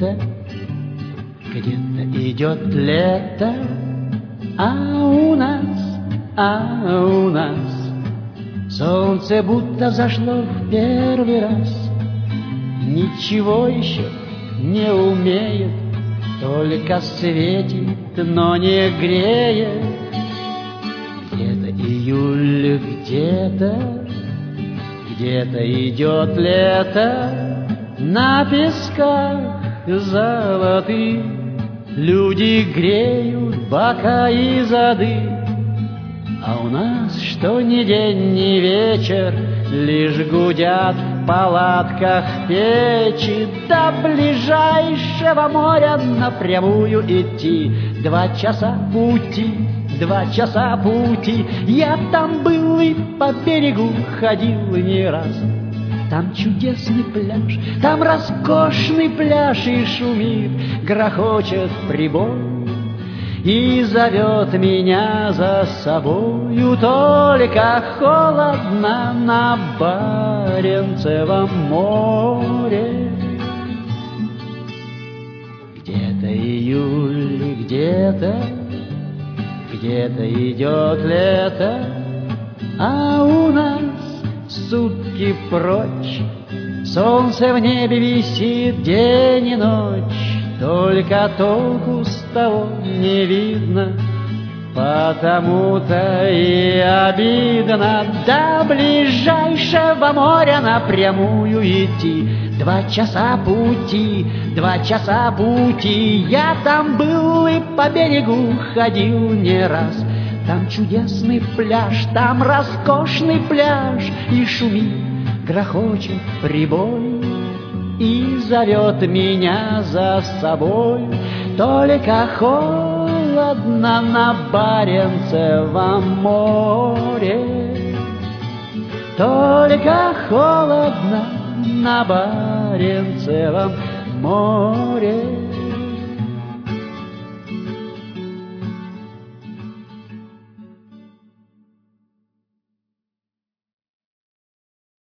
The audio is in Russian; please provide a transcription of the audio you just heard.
где-то идет лето, а у нас солнце будто взошло в первый раз. Ничего еще не умеет, только светит, но не греет. Где-то июль, где-то идет лето, на песках золотых люди греют бока и зады. А у нас что ни день, ни вечер, лишь гудят в палатках печи. До ближайшего моря напрямую идти 2 часа пути, 2 часа пути. Я там был и по берегу ходил не раз. Там чудесный пляж, там роскошный пляж, и шумит, грохочет прибой, и зовет меня за собою. Только холодно на Баренцевом море. Где-то июль, где-то идет лето, а у нас сутки прочь. Солнце в небе висит день и ночь, только толку с того не видно, потому-то и обидно до ближайшего моря напрямую идти. 2 часа пути, 2 часа пути. Я там был и по берегу ходил не раз. Там чудесный пляж, там роскошный пляж, и шумит, грохочет прибой, и зовет меня за собой. Только холодно на Баренцевом море, только холодно на Баренцевом море.